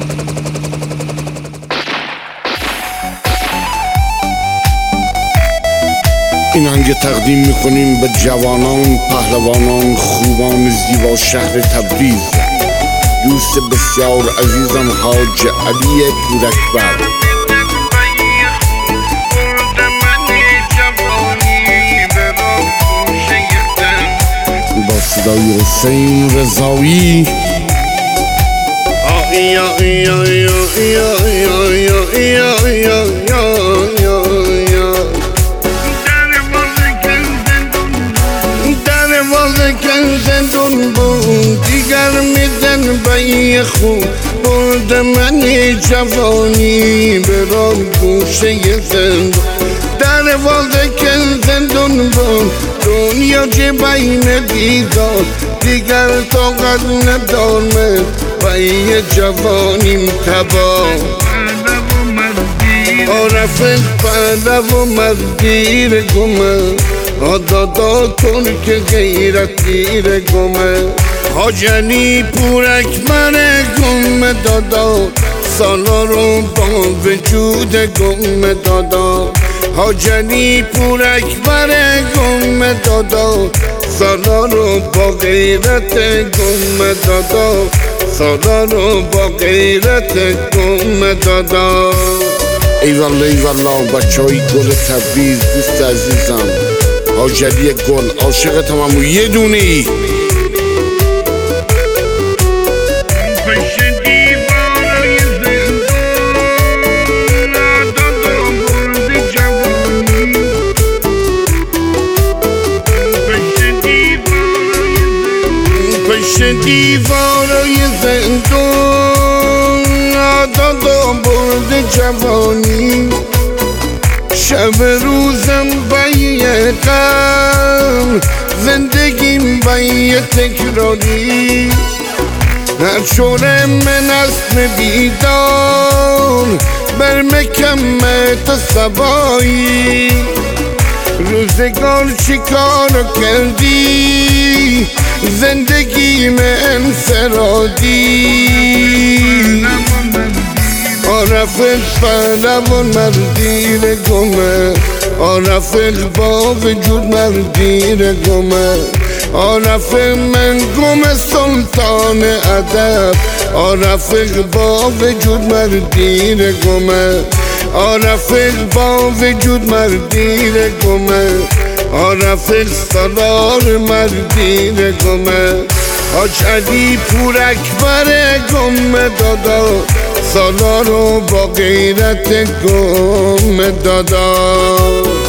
این آهنگ تقدیم میکنیم به جوانان، پهلوانان، خوبان زیبا شهر تبریز. دوست بسیار عزیزم حاج علی پوراکبر. با صدای حسین رضایی. زندون بود دیگر میدن بایی خوب، برد من جوانی به راه گوشه زندون. در واقع که زندون بود دنیا چه بین دیدار، دیگر طاقت ندارم بایی جوانیم تبا. عرف پهلو و مردیر گمه، دادا ترک غیرتیر گمه. حاج علی پوراکبر گمه دادا، سالا رو با وجود گمه دادا. حاج علی پوراکبر گمه دادا، سالا رو با غیرت گمه دادا. سالا رو با غیرت گمه دادا. ایوالله ایوالله بچه های گل تبریز، دوست عزیزم حاج علی گل، عاشقتم همو یه دونه ای. پشت دیوارای زندون دادا برد جوانی. شب روزم بایی غم، زندگیم بایی تکراری. هر شوره من اسم بیدار، بر مکمه تا سبایی. روزگار چیکارو کردی، زندگی من انفرادی. عرف پهلو و مردیر گمه، عرف با وجود مردیر گمه. عرف من گمه سلطان ادب، عرف با وجود مردیر گمه. عرف با وجود مردیر گمه، عرف سالار مردیر گمه. حاج علی پوراکبر گمه دادا، سالا رو با غیرت گمه دادا.